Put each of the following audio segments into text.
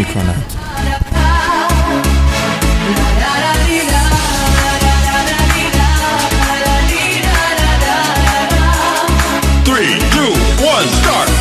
front of. Start!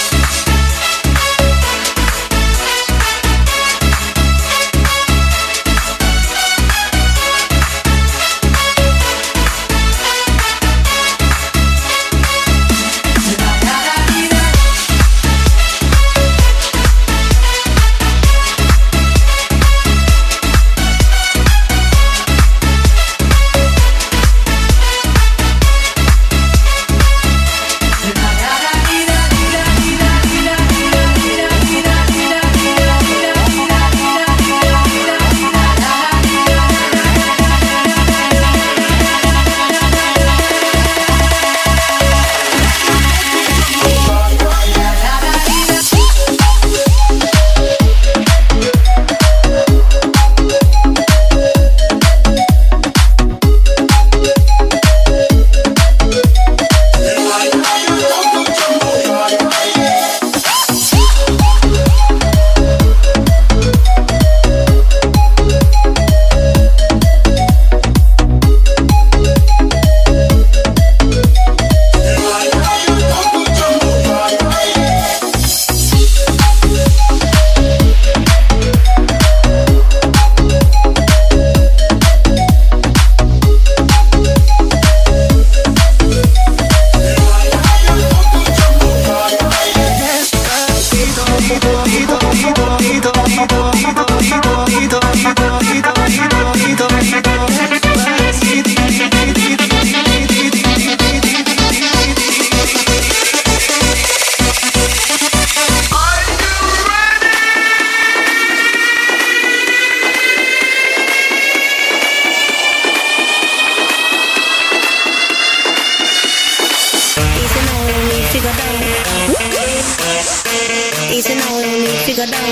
Easy now, we don't need to go down.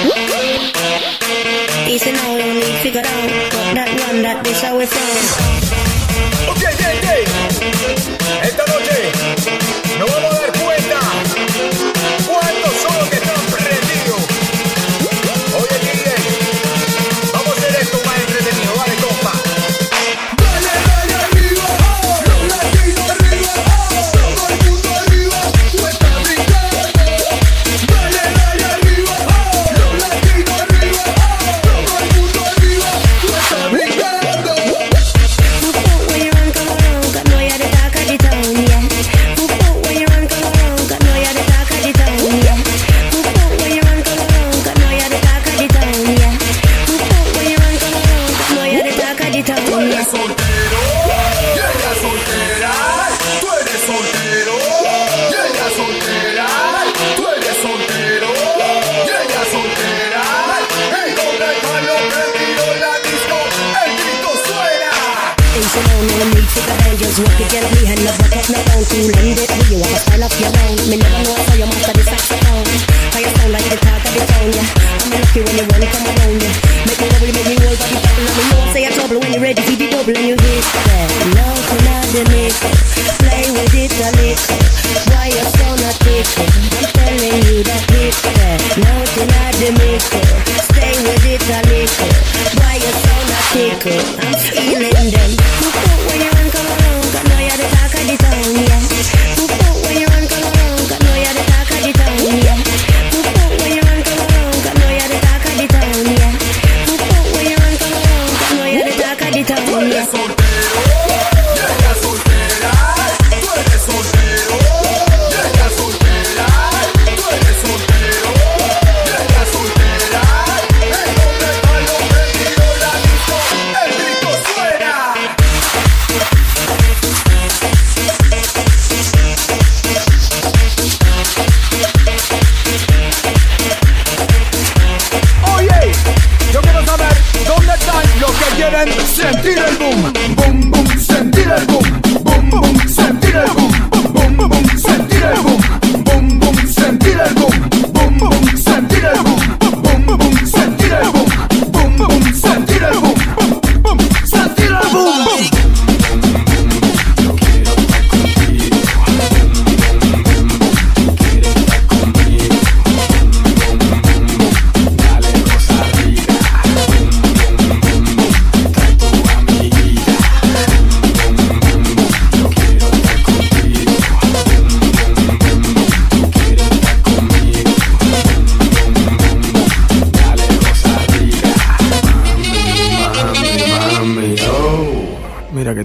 Easy now, we don't need to go down. Got that one, that this how we from. Ok, esta noche nos vamos a dar cuenta cuántos son los que están prendidos. Oye, DJ, vamos a hacer esto más entretenido, vale, compa. Dale, dale arriba, los latinos arriba, todo el mundo arriba, tú estás brincando. Dale, dale arriba, los latinos arriba, todo el mundo arriba, tú estás brincando. When you run, come around, got no you're the talk of the town, yeah. When you run, come around, got no you're the talk of the town, yeah. When you run, come around, got no you're the talk of the town, yeah. When you run, come around, got no you're the talk of the town, Tú yeah. eres soltero, y ella soltera. Tú eres soltero, y ella soltera. Tú eres soltero, y ella soltera. ¿Y dónde están los prendidos en la disco? El grito suena. Easy now, no need to go down. Just walk it gently and never cut no down. To lend it, you have a style of your own. Me never know how you master the saxophone. How you sound like the talk of the town, yeah. I'm lucky when you wanna come around, yeah. Make me worry, make me hold for the bubble. Let me know say you're trouble when you're ready for the double and you hit that. Now tonight the make play with it a little. Why you so not tickle? I'm telling you that hit that. Now tonight the make stay with it a little. Why you so not tickle? I'm feeling them. When you run, come around, got no you're the talk of the town, yeah. When you run, come around, got no you're the talk of the town, yeah.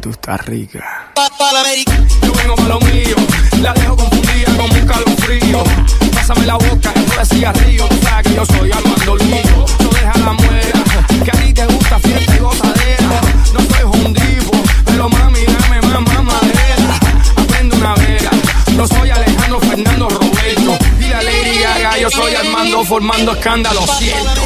tú estás rica. Yo vengo pa' lo mío, la dejo confundida como un calofrío. Pásame la boca, esto de cigarrillo. Tú sabes que yo soy Armando Lucho. No deja la muera, que a ti te gusta fiesta y gozadera. No soy hundivo, pero mami, dame más mamadera. Aprende una vera, no soy Alejandro Fernando Roberto. Dile a Lady Gaga, yo soy Armando formando escándalo, siento.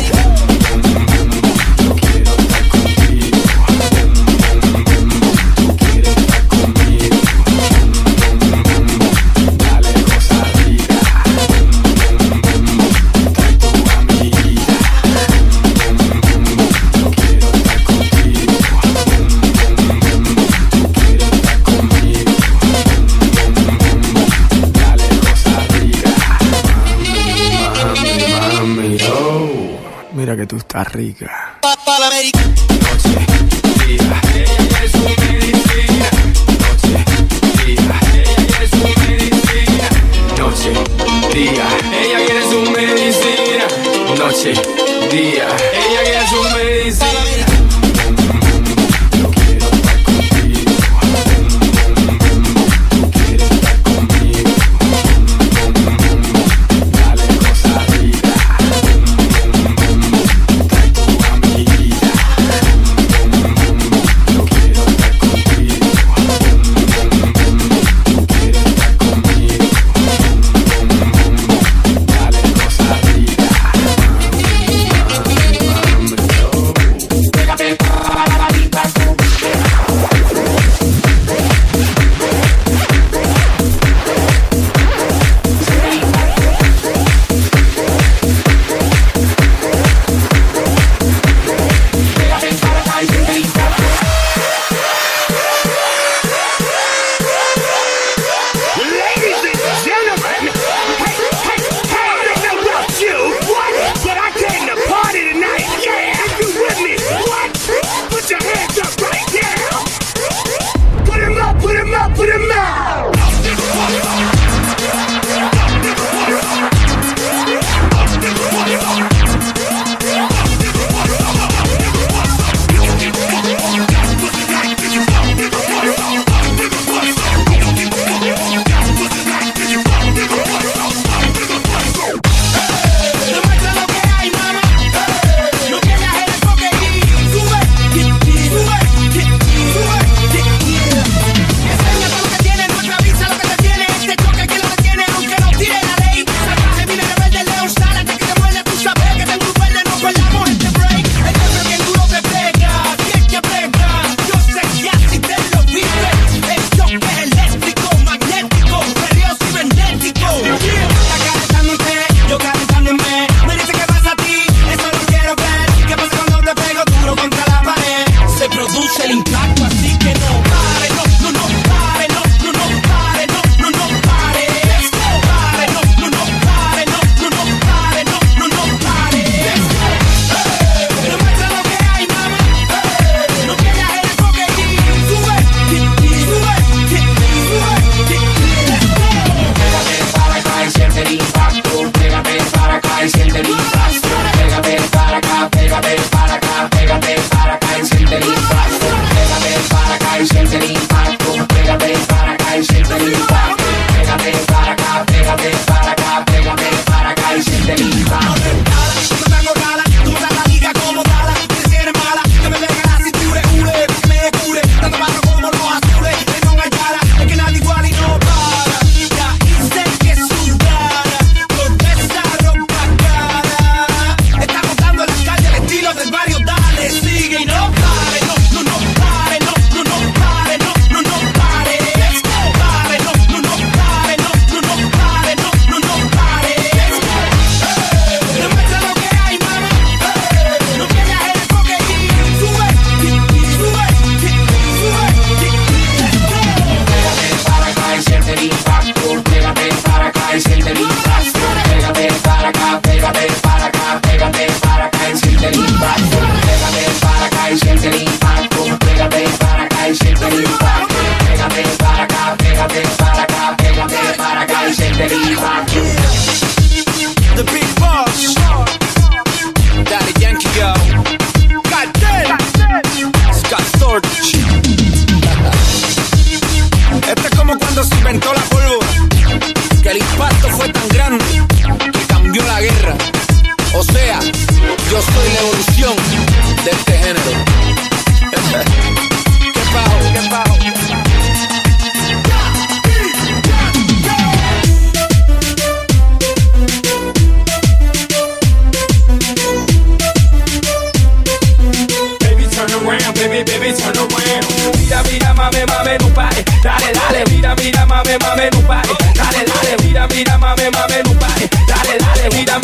Mira que tú estás rica. Noche, día, ella es su medicina. Noche, día, ella es su medicina. Noche, día, ella quiere su medicina. Noche, día, ella quiere su medicina.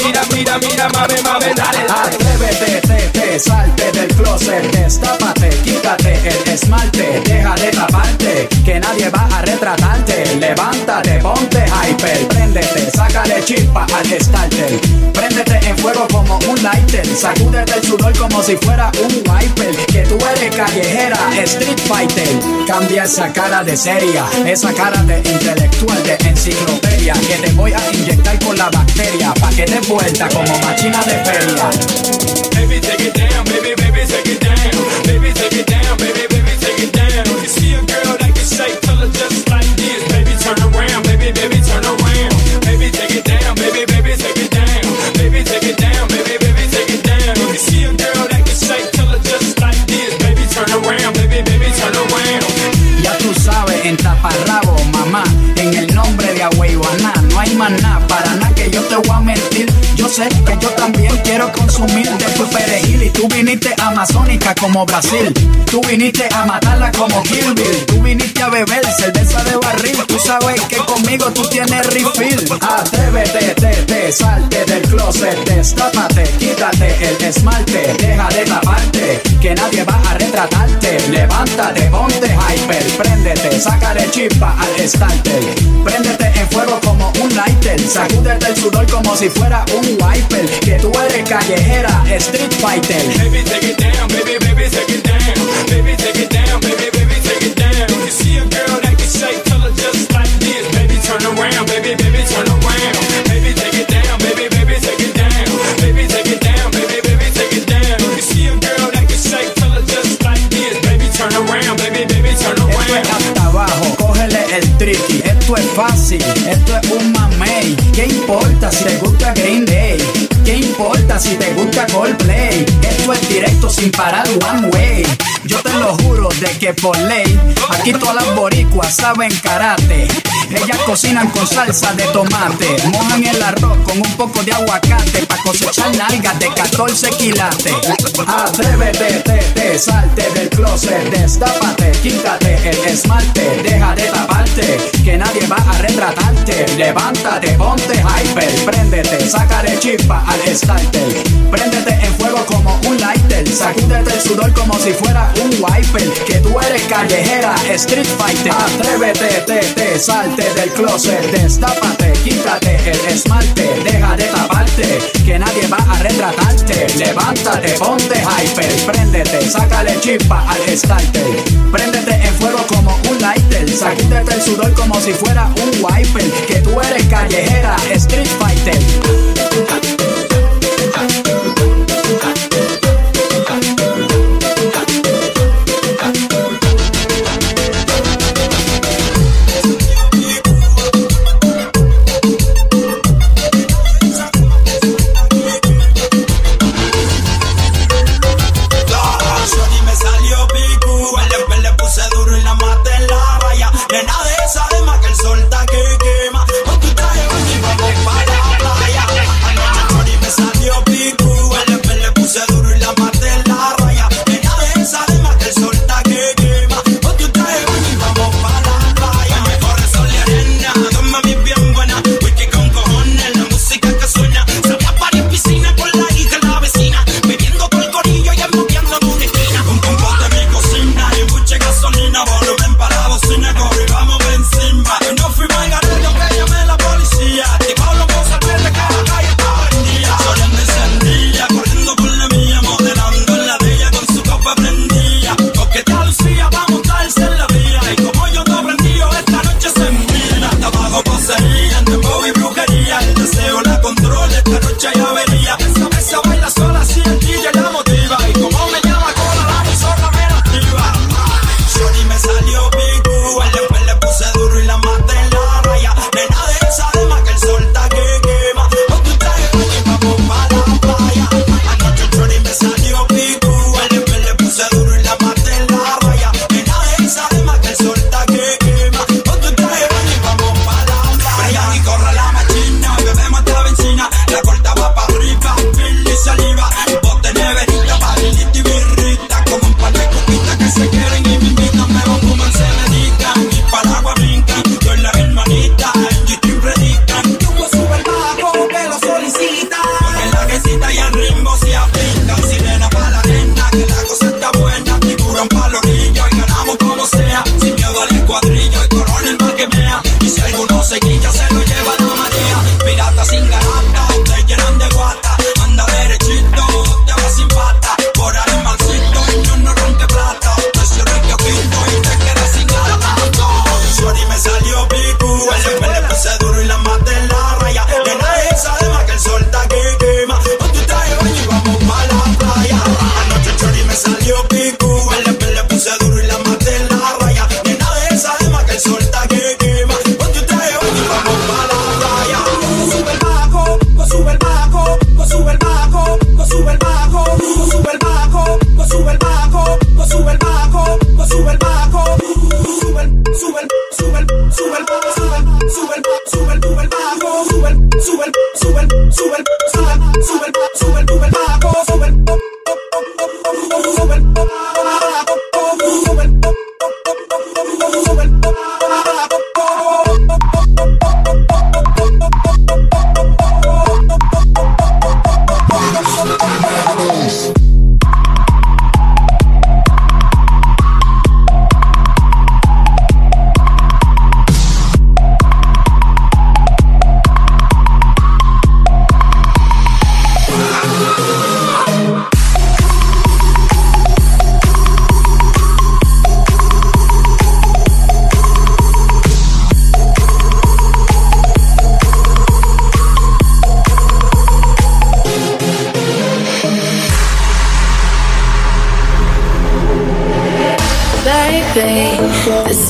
mira, mame, dale. Atrévete, salte del closet, destápate, quítate el esmalte, deja de taparte, que nadie va a retratarte. Levántate, ponte hyper, préndete, sácale chispa al starter. Préndete en fuego como un lighter, sacúdete el sudor como si fuera un wiper. Que tú eres callejera, street fighter. Cambia esa cara de seria, esa cara de intelectual, de enciclopedia, que te voy a inyectar con la bacteria, pa' que des vuelta como machina de feria. Baby, take it down, baby, take it down. Baby, take it down, baby, take it down. You see a girl that can shake, tell her just like this. Baby, turn around, baby, turn around. Baby, take it down, baby, take it down. Baby, take it down, baby, take it down. You see a girl that can shake, tell her just like this. Baby, turn around, baby, turn around. Ya tú sabes, en taparrabo, mamá, en el nombre de Agüeyuaná, no hay más nada, para nada que yo te voy a mentir. Yo sé que yo también quiero consumir de tu perejil. Y tú viniste amazónica como Brasil, tú viniste a matarla como Kill Bill, tú viniste a beber cerveza de barril. Tú sabes que conmigo tú tienes refill. Atrévete, salte del closet, destápate, quítate el esmalte, deja de taparte, que nadie va a retratarte. Levántate, ponte hyper, préndete, sácale chispa al starter. Préndete en fuego como un lighter, sacúdete el sudor como si fuera un wiper. Que tú eres callejera, street fighter. Baby, take it down, baby, take it down. Baby, take it down, baby, take it down. You see a girl that can shake, tell her just like this. Baby, turn around, baby, turn around. Baby, take it down, baby, take it down. Baby, take it down, baby, take it down. You see a girl that can shake, tell her just like this. Baby, turn around, baby, turn around. Esto es hasta abajo, cógele el tricky. Esto es fácil, esto es un mamey. ¿Qué importa si te gusta Green Day? ¿Qué importa si te gusta Coldplay? Esto es directo sin parar one way. Yo te lo juro de que por ley, aquí todas las boricuas saben karate. Ellas cocinan con salsa de tomate, mojan el arroz con un poco de aguacate, pa' cosechar nalgas de 14 quilates. Atrévete, salte del closet, destápate, quítate el esmalte, deja de taparte, que nadie va a retratarte. Levántate, ponte hyper, préndete, sácale chispa al starter. Préndete en fuego como un lighter, sacúdete el sudor como si fuera un wiper. Que tú eres callejera, street fighter. Atrévete, salte del closet, destápate, quítate el esmalte, deja de taparte, que nadie va a retratarte. Levántate, ponte hyper, préndete, sácale chispa al starter. Préndete en fuego como un lighter, sacúdete el sudor como si fuera un wiper. Que tú eres callejera, street fighter. Nena de esa alma que el sol está que quema. Con tu traje y vamos para la playa.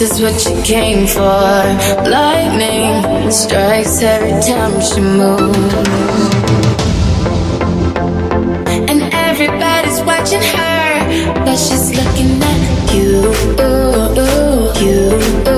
is what you came for. Lightning strikes every time she moves, and everybody's watching her, but she's looking at you, you, you,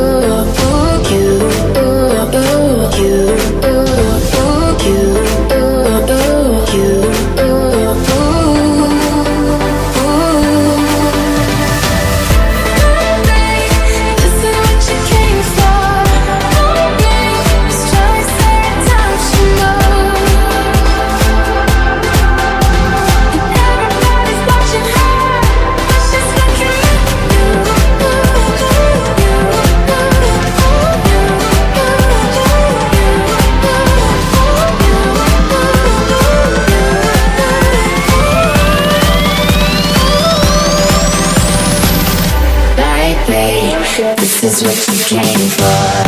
this is what you came for.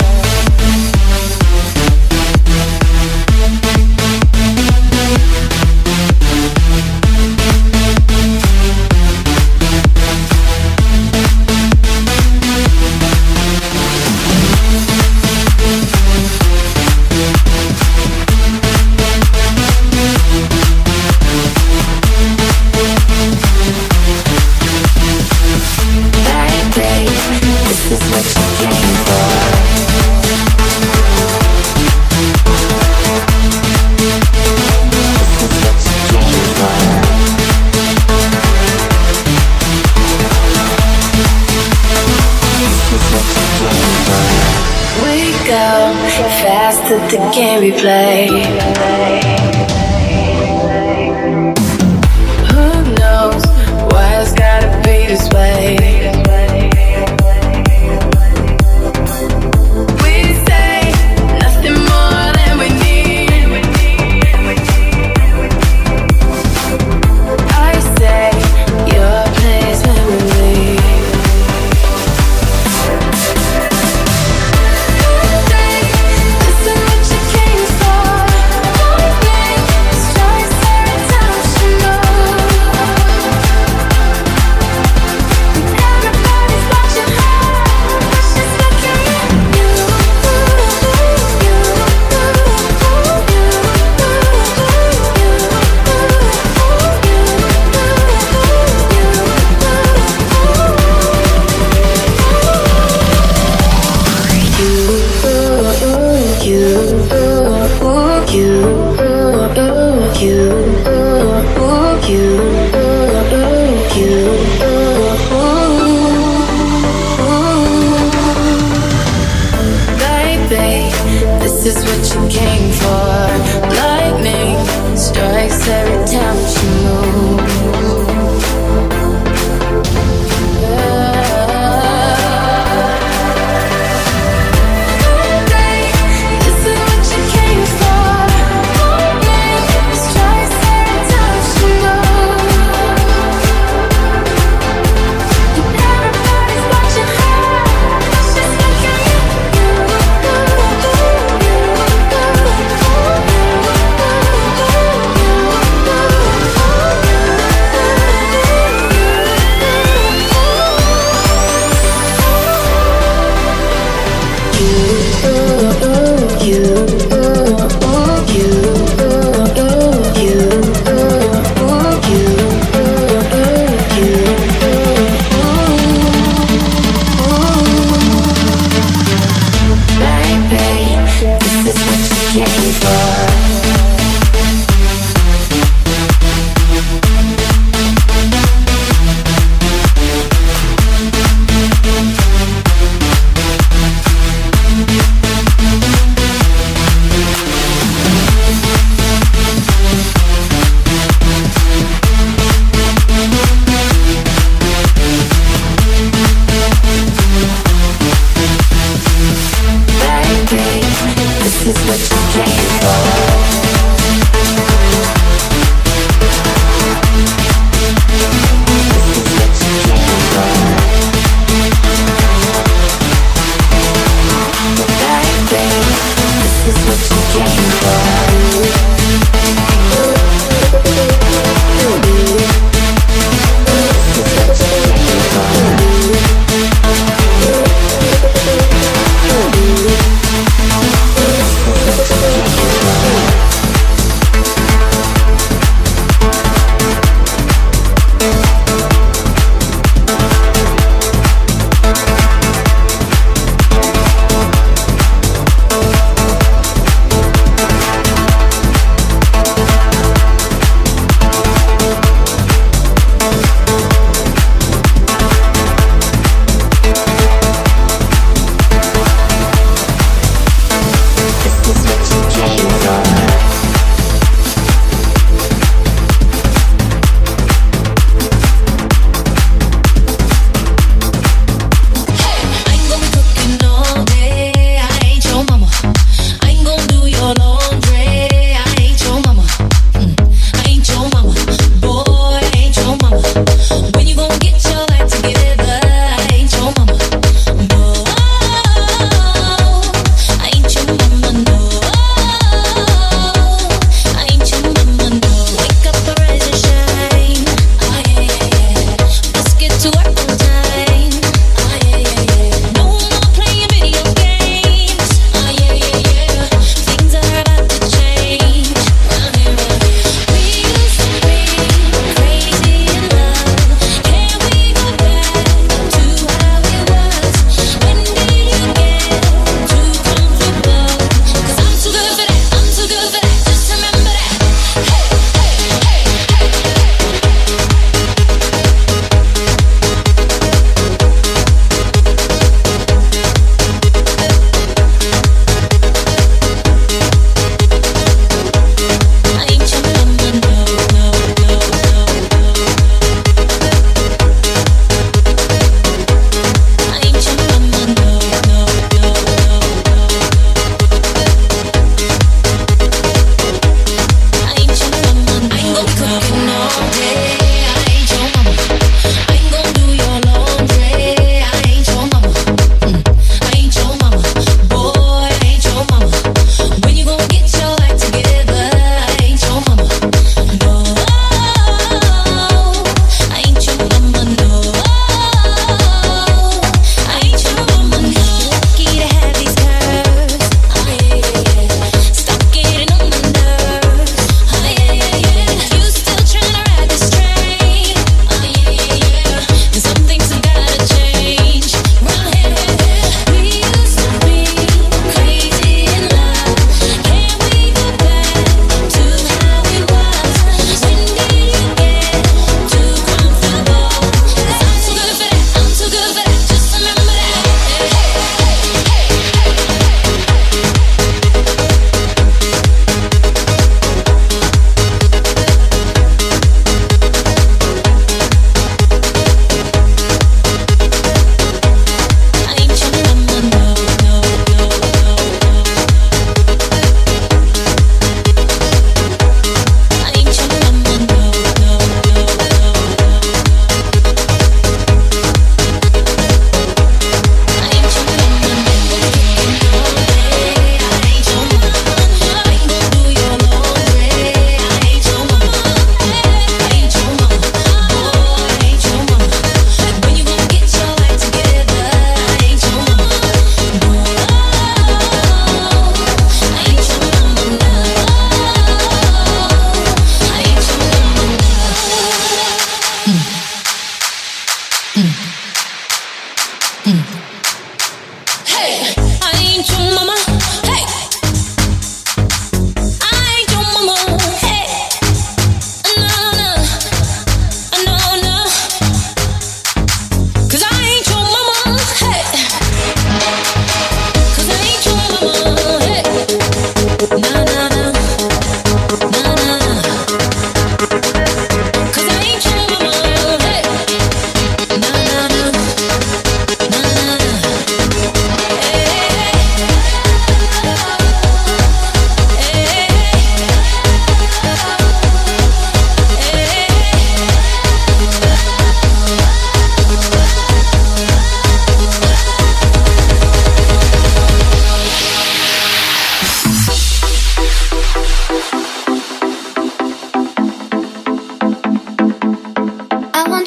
Faster the game we play. Who knows why it's gotta be this way? We say nothing more than we need. I say your place when we leave. This is what you came for. Lightning strikes every time she moves.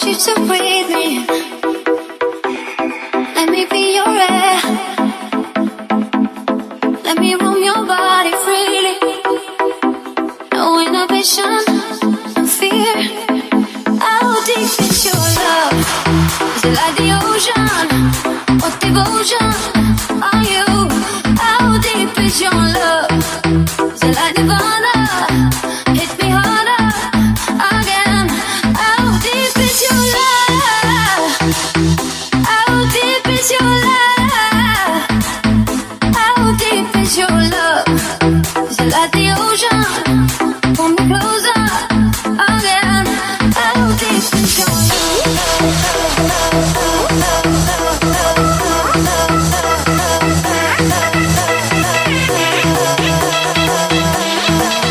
you to breathe me. Let me be your air. Let me roam your body freely. No inhibition, no fear. How deep is your love? Is it like the ocean? What devotion are you? How deep is your love? Is it like Nirvana? Hit me harder again. How deep is your love? How deep is your love? How deep is your love? Is it like the ocean? Pull me closer again. How deep is your love?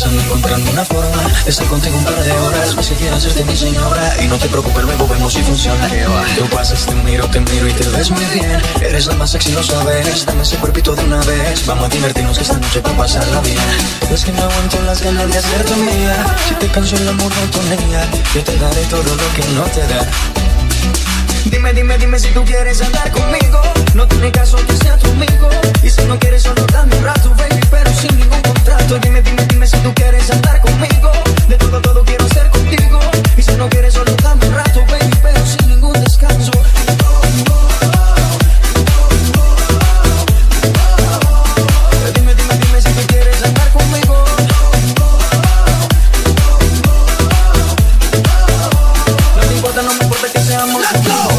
pensando encontrando una forma de estar contigo un par de horas más que quieras ser mi señora. Y no te preocupes, luego vemos si funciona. Tú pasas, te miro y te ves muy bien. Eres la más sexy, lo sabes. Dame ese cuerpito de una vez. Vamos a divertirnos que esta noche para pasarla bien. Es que no aguanto las ganas de hacerte mía. Si te canso la monotonía, yo te daré todo lo que no te da. Dime si tú quieres andar conmigo. No tiene caso que sea tu amigo. Y si no quieres solo dame un rato, baby, pero sin ningún contrato. Dime si tú quieres andar conmigo. De todo quiero ser contigo. Y si no quieres solo dame un rato, baby, pero sin ningún descanso. Dime si tú quieres andar conmigo. No me importa que seamos amigos.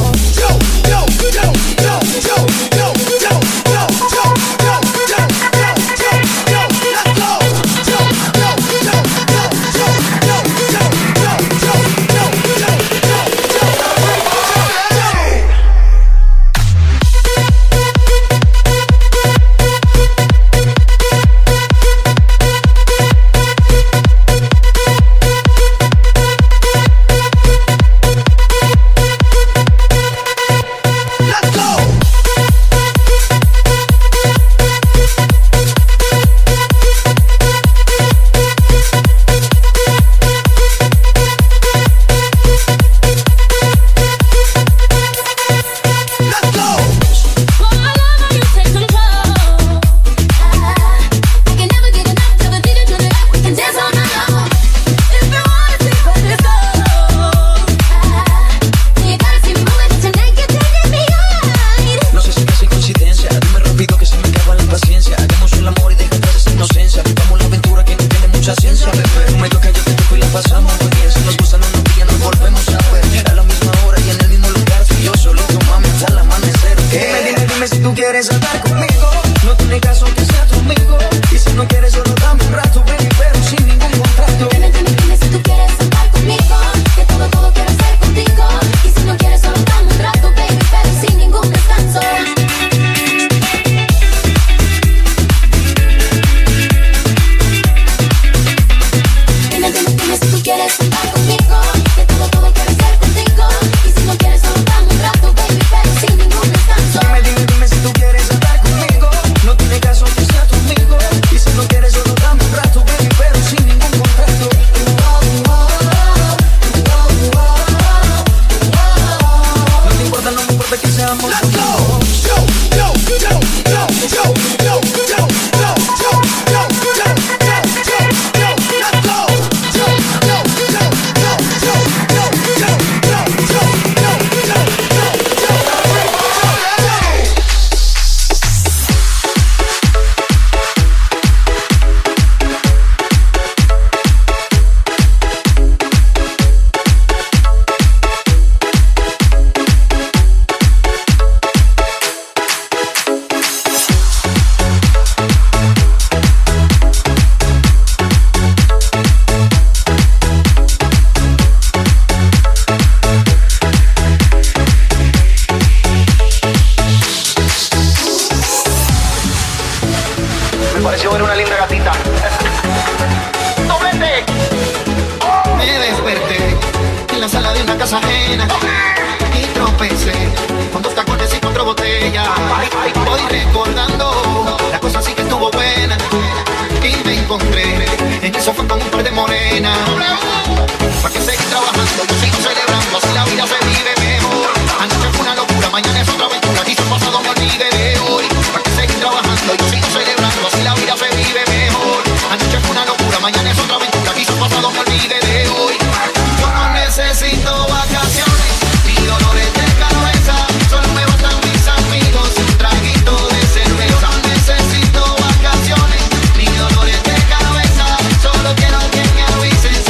Solo quiero que me avisen.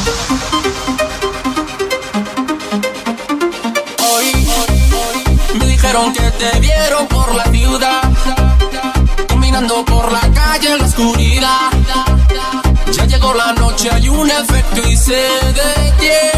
Me dijeron que te vieron por la ciudad, caminando por la calle en la oscuridad. Ya llegó la noche, hay un efecto y se detiene.